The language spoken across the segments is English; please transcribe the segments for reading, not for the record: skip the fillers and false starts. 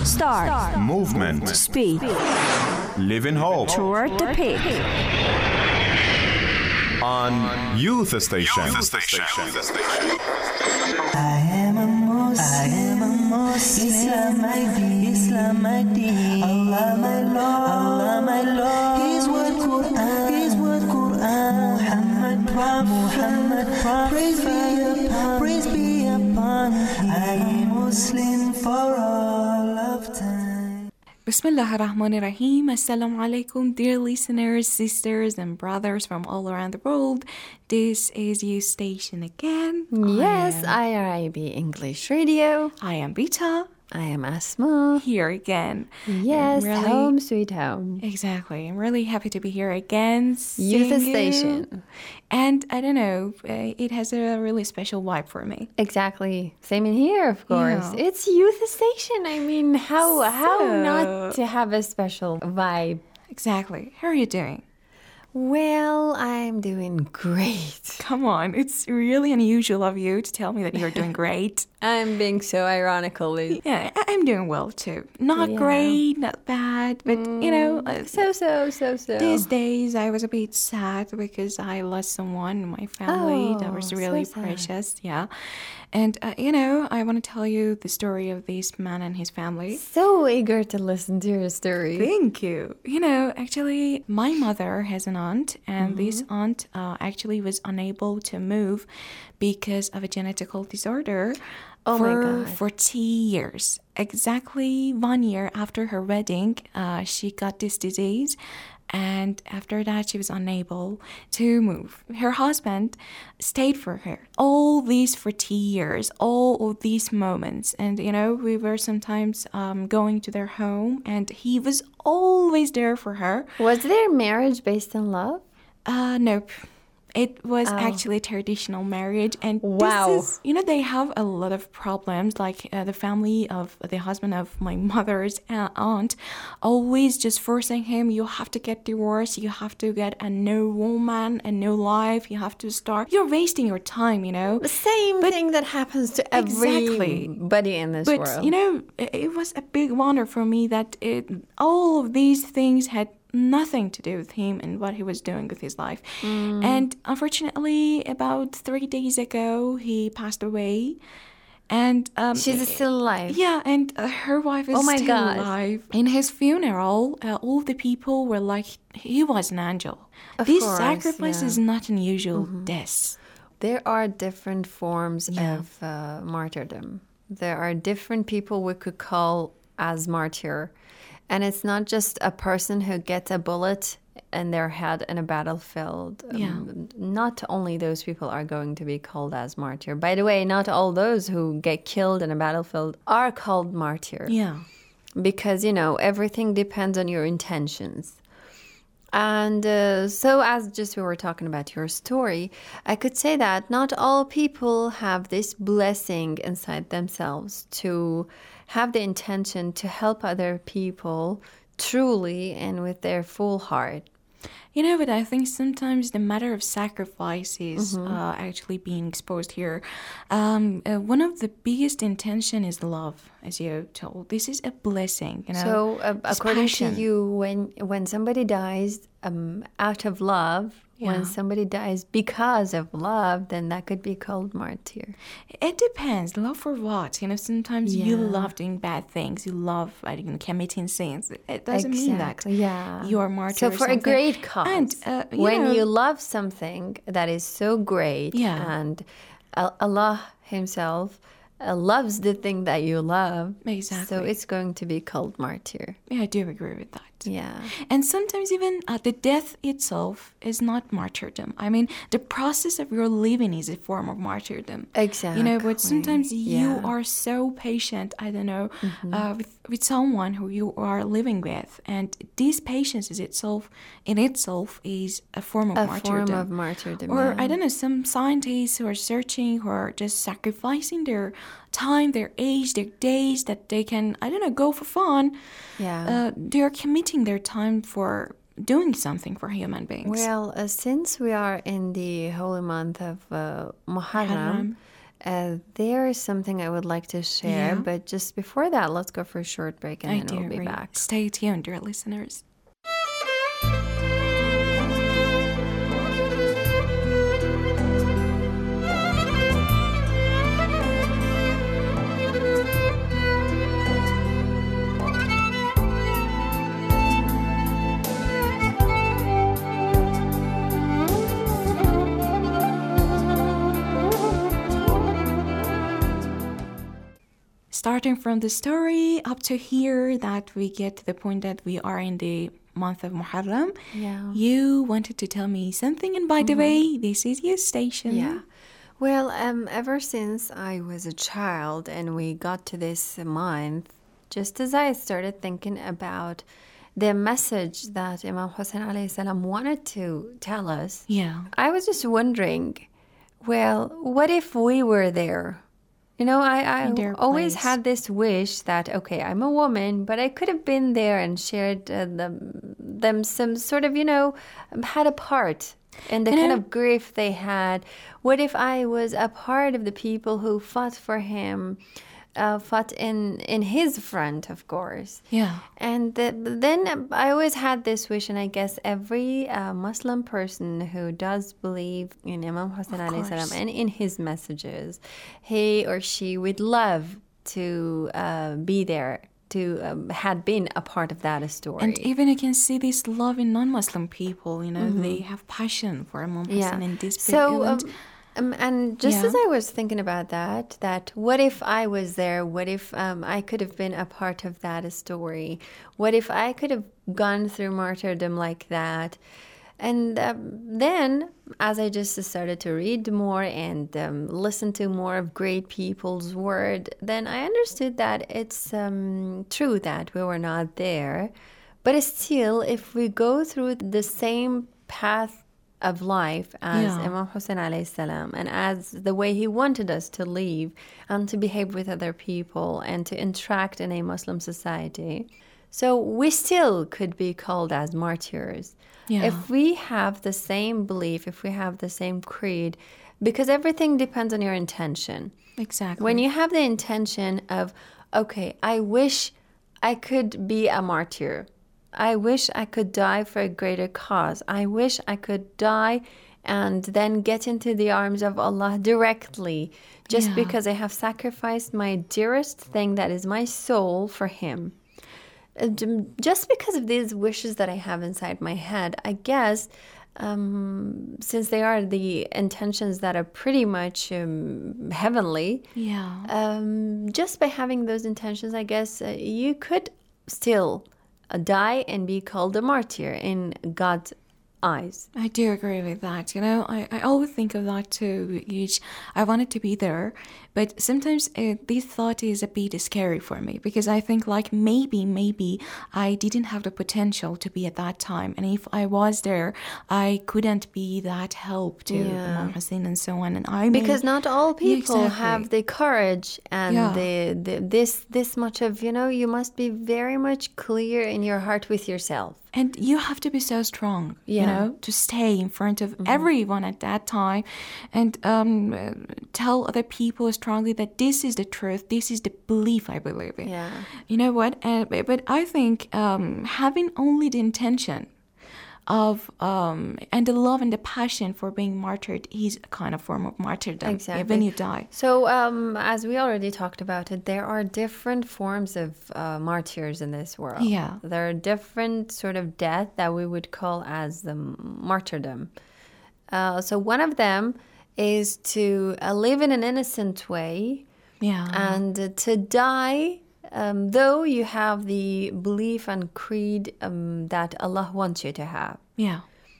Start. Movement. Speed. Live in hope. Toward the peak. On Youth Station. I am a Muslim, Islam my deen, Allah my Lord, His word Quran, Muhammad Prophet, praise be upon Him. I am Muslim for all of time. Bismillah ar-Rahman ar-Rahim. Assalamu alaikum, dear listeners, sisters and brothers from all around the world. This is Youth Station again. Yes, IRIB English Radio. I am Bita. I am Asma. Here again. Yes, Really- home sweet home. Exactly. I'm really happy to be here again. Youth seeing you. Station. And I don't know, it has a really special vibe for me. Exactly. Same in here, of course. Yeah. It's Youth Station. I mean, how So- not to have a special vibe? Exactly. How are you doing? Well, I'm doing great. Come on. It's really unusual of you to tell me that you're doing great. I'm being so ironical. Yeah, I'm doing well too. Not Yeah. great, not bad, but you know, So. these days I was a bit sad because I lost someone in my family that was Oh, really so sad. precious. Yeah, and you know, I want to tell you the story of this man and his family. So eager to listen to your story. Thank you. You know, actually, my mother has an aunt, and Mm-hmm. this aunt actually was unable to move because of a genetical disorder Oh my for God. 40 years. Exactly 1 year after her wedding, she got this disease. And after that, she was unable to move. Her husband stayed for her all these 40 years, all of these moments. And, you know, we were sometimes going to their home, and he was always there for her. Was their marriage based on love? Nope. It was actually traditional marriage, and Wow. this is, you know, they have a lot of problems. Like the family of the husband of my mother's aunt, always just forcing him. You have to get divorced. You have to get a new woman, a new life. You have to start. You're wasting your time, you know. The same thing that happens to everybody in this But world. you know, it was a big wonder for me that all of these things had nothing to do with him and what he was doing with his life. And unfortunately, about 3 days ago, he passed away. And She's still alive. yeah, and her wife is Oh my still God. alive. In his funeral, all the people were like, he was an angel. Of This course, sacrifice yeah. is not unusual death. There are different forms of martyrdom. There are different people we could call as martyr. And it's not just a person who gets a bullet in their head in a battlefield. Yeah. Not only those people are going to be called as martyr. By the way, not all those who get killed in a battlefield are called martyr. Yeah. Because, you know, everything depends on your intentions. And so as just we were talking about your story, I could say that not all people have this blessing inside themselves to have the intention to help other people truly and with their full heart. You know, but I think sometimes the matter of sacrifice is actually being exposed here. One of the biggest intention is love, as you told. This is a blessing, you know. So It's according passion. to you, when somebody dies out of love, Yeah. when somebody dies because of love, then that could be called martyr. It depends. Love for what? You know, sometimes you Yeah. love doing bad things. You love, I don't know, committing sins. It doesn't mean that Yeah. you're a martyr So or for a something. great cause. And, when know, you love something that is so great, Yeah. and Allah Himself loves the thing that you love, Exactly. so it's going to be called martyr. Yeah, I do agree with that. Yeah. And sometimes even the death itself is not martyrdom. I mean, the process of your living is a form of martyrdom. Exactly. You know, but sometimes you Yeah. are so patient, I don't know, with someone who you are living with. And this patience is in itself is a form of A martyrdom. form of martyrdom. Or, yeah. I don't know, some scientists who are searching, who are just sacrificing their time, their age, their days, that they can, I don't know, go for fun. Yeah. They're committing their time for doing something for human beings. Well, since we are in the holy month of Muharram, Muharram. there is something I would like to share, Yeah. but just before that, let's go for a short break and I then do we'll be agree. back. Stay tuned, dear listeners. Starting from the story up to here, that we get to the point that we are in the month of Muharram. Yeah. You wanted to tell me something, and by the way, this is your station. Yeah. Well, ever since I was a child and we got to this month, just as I started thinking about the message that Imam Hussein alayhi salam wanted to tell us, Yeah. I was just wondering, well, what if we were there? You know, I In their always place. had this wish that, okay, I'm a woman, but I could have been there and shared them some sort of, had a part in the kind of grief they had. What if I was a part of the people who fought for him, fought in his front, of course. Yeah. And then I always had this wish, and I guess every Muslim person who does believe in Imam Hussein alayhi salam and in his messages, he or she would love to be there, to had been a part of that story. And even you can see this love in non-Muslim people, they have passion for Imam Hussein in this So, event. and just Yeah. as I was thinking about that what if I was there? What if I could have been a part of that story? What if I could have gone through martyrdom like that? And then, as I just started to read more and listen to more of great people's word, then I understood that it's true that we were not there. But still, if we go through the same path of life as Yeah. Imam Hussein alayhi salam, and as the way he wanted us to live and to behave with other people and to interact in a Muslim society, so we still could be called as martyrs. Yeah. If we have the same belief, if we have the same creed, because everything depends on your intention. Exactly. When you have the intention of, okay, I wish I could be a martyr. I wish I could die for a greater cause. I wish I could die and then get into the arms of Allah directly, just Yeah. because I have sacrificed my dearest thing, that is my soul, for Him. Just because of these wishes that I have inside my head, I guess, since they are the intentions that are pretty much heavenly, Yeah. just by having those intentions, I guess you could still die and be called a martyr in God's eyes. I do agree with that. I always think of that too. I wanted to be there, but sometimes this thought is a bit scary for me, because I think like maybe I didn't have the potential to be at that time, and if I was there, I couldn't be that help to Imam Hussein and so on. And Because not all people Exactly. have the courage and Yeah. this much of, you must be very much clear in your heart with yourself. And you have to be so strong, Yeah. to stay in front of everyone at that time and tell other people strongly that this is the truth, this is the belief I believe in. Yeah. You know what? But I think having only the intention of and the love and the passion for being martyred is a kind of form of martyrdom. Exactly. When you die. So, as we already talked about it, there are different forms of martyrs in this world. Yeah. There are different sort of death that we would call as the martyrdom. So one of them is to live in an innocent way Yeah. and to die though you have the belief and creed that Allah wants you to have. Yeah.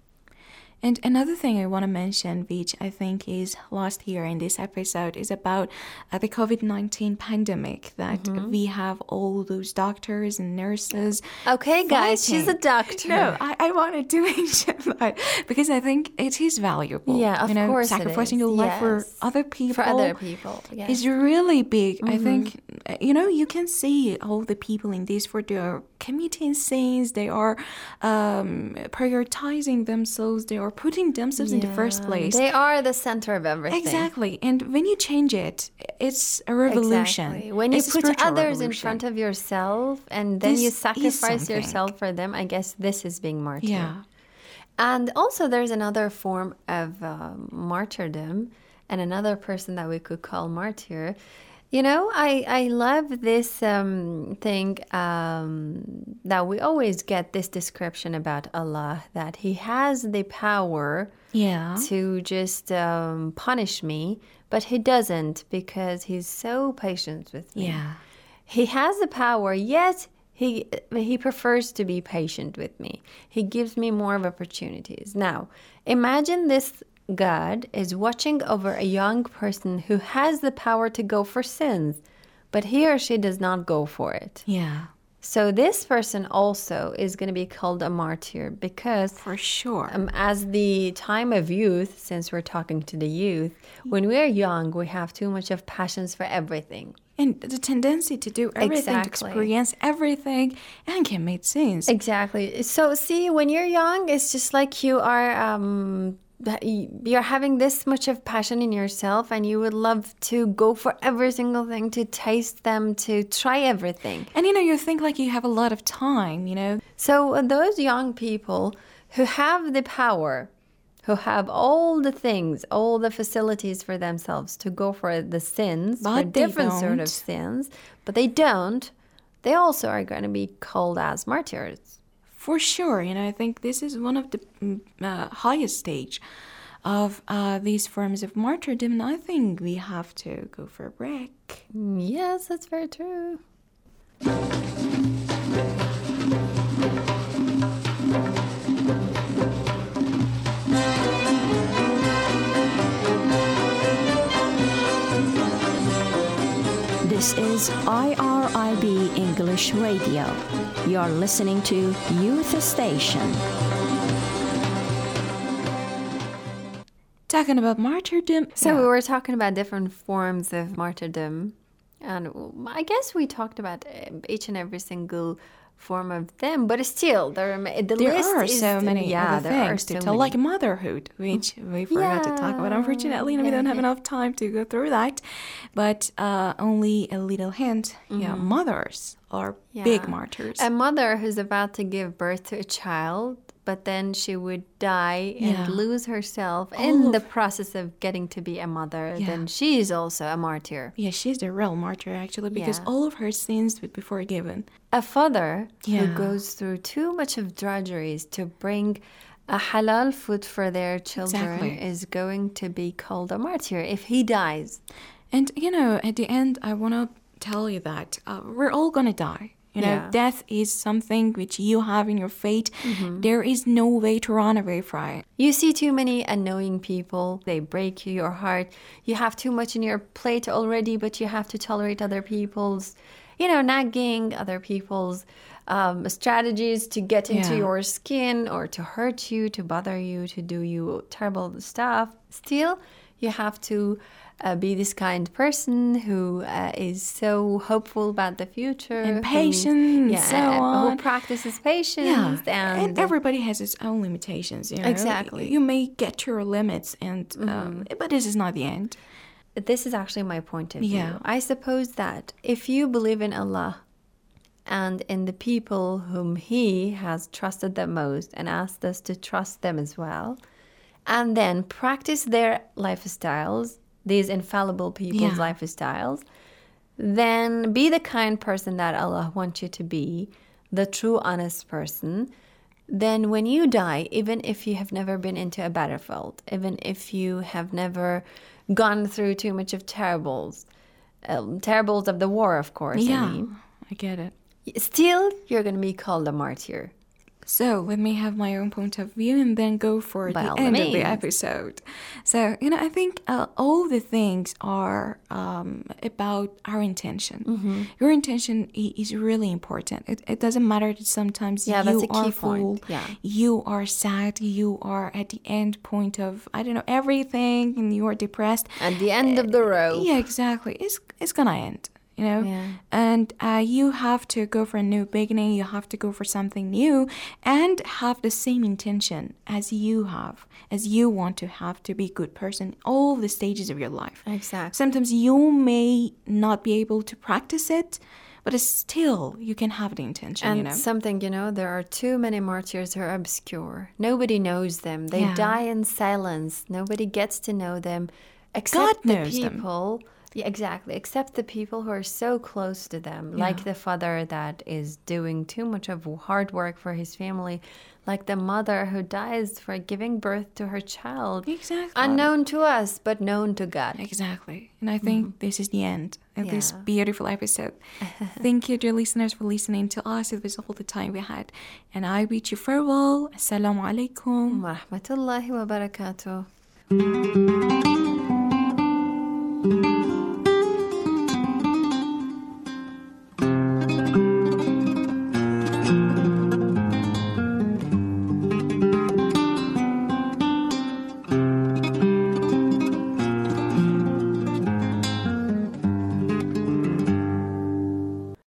And another thing I want to mention, which I think is lost here in this episode, is about the COVID-19 pandemic, that we have all those doctors and nurses. Okay, guys, she's a fighting. doctor. No, I wanted to mention that because I think it is valuable. Yeah, of course it sacrificing is. your life for Yes. other people. For other people, yes. Is really big. I think, you can see all the people in this for their committing sins. They are prioritizing themselves. They are are putting themselves in the first place. They are the center of everything. Exactly. And when you change it, it's a revolution. Exactly. When you It's a put spiritual others in revolution. front of yourself and then This you is sacrifice something. yourself for them, I guess this is being martyr. Yeah. And also there's another form of martyrdom and another person that we could call martyr. You know, I love this thing that we always get this description about Allah, that he has the power Yeah. to just punish me, but he doesn't because he's so patient with me. Yeah. He has the power, yet he prefers to be patient with me. He gives me more of opportunities. Now, imagine this God is watching over a young person who has the power to go for sins, but he or she does not go for it. Yeah. So this person also is going to be called a martyr because For sure. as the time of youth, since we're talking to the youth, when we're young, we have too much of passions for everything. And the tendency to do everything, to Exactly. experience everything, and can make sense. Exactly. So see, when you're young, it's just like you are you're having this much of passion in yourself and you would love to go for every single thing, to taste them, to try everything. And you think like you have a lot of time. So those young people who have the power, who have all the things, all the facilities for themselves to go for the sins, for But they different sort of don't. sins, but they don't, they also are going to be called as martyrs. For sure. I think this is one of the highest stage of these forms of martyrdom. And I think we have to go for a break. Yes, that's very true. This is IRIB English Radio. You're listening to Youth Station. Talking about martyrdom. So we were talking about different forms of martyrdom, and I guess we talked about each and every single form of them, but still, the there list are is, so many other there are things to so tell, many. like motherhood, which we forgot to talk about. Unfortunately, we don't have enough time to go through that. But only a little hint. Yeah, mothers are big Yeah. martyrs. A mother who's about to give birth to a child, but then she would die and Yeah. lose herself in the process of getting to be a mother, then she is also a martyr. Yeah, she's the real martyr, actually, because Yeah. all of her sins would be forgiven. A father Yeah. who goes through too much of drudgeries to bring a halal food for their children Exactly. is going to be called a martyr if he dies. And, at the end, I want to tell you that we're all going to die. Yeah. Death is something which you have in your fate. There is no way to run away from it. You see too many annoying people. They break your heart. You have too much in your plate already, but you have to tolerate other people's, nagging, other people's strategies to get into Yeah. your skin or to hurt you, to bother you, to do you terrible stuff. Still, you have to be this kind person who is so hopeful about the future. And patient, who, so on. Who practices patience. And everybody has its own limitations. Exactly. You may get your limits, and but this is not the end. This is actually my point of view. Yeah. I suppose that if you believe in Allah and in the people whom He has trusted the most and asked us to trust them as well, and then practice their lifestyles, these infallible people's Yeah. lifestyles, then be the kind person that Allah wants you to be, the true honest person. Then when you die, even if you have never been into a battlefield, even if you have never gone through too much of terribles of the war, of course, I get it. still you're going to be called a martyr. So let me have my own point of view and then go for By the all end of the means. episode. So, I think all the things are about our intention. Mm-hmm. Your intention is really important. It doesn't matter that sometimes Yeah, you that's a are key full, point. Yeah. you are sad, you are at the end point of, everything, and you are depressed. At the end of the road. Yeah, exactly. It's gonna end. you know? Yeah. And you have to go for a new beginning. You have to go for something new and have the same intention as you have, as you want to have to be a good person all the stages of your life. Exactly. Sometimes you may not be able to practice it, but it's still, you can have the intention, And you know? something, there are too many martyrs who are obscure. Nobody knows them. They Yeah. die in silence. Nobody gets to know them except God the knows them. people. Yeah, exactly. Except the people who are so close to them, like the father that is doing too much of hard work for his family, like the mother who dies for giving birth to her child. Exactly. Unknown to us, but known to God. Exactly. And I think this is the end of this Yeah. beautiful episode. Thank you, dear listeners, for listening to us. It was all the time we had. And I bid you farewell. Assalamu alaikum. Wa rahmatullahi wa barakatuh.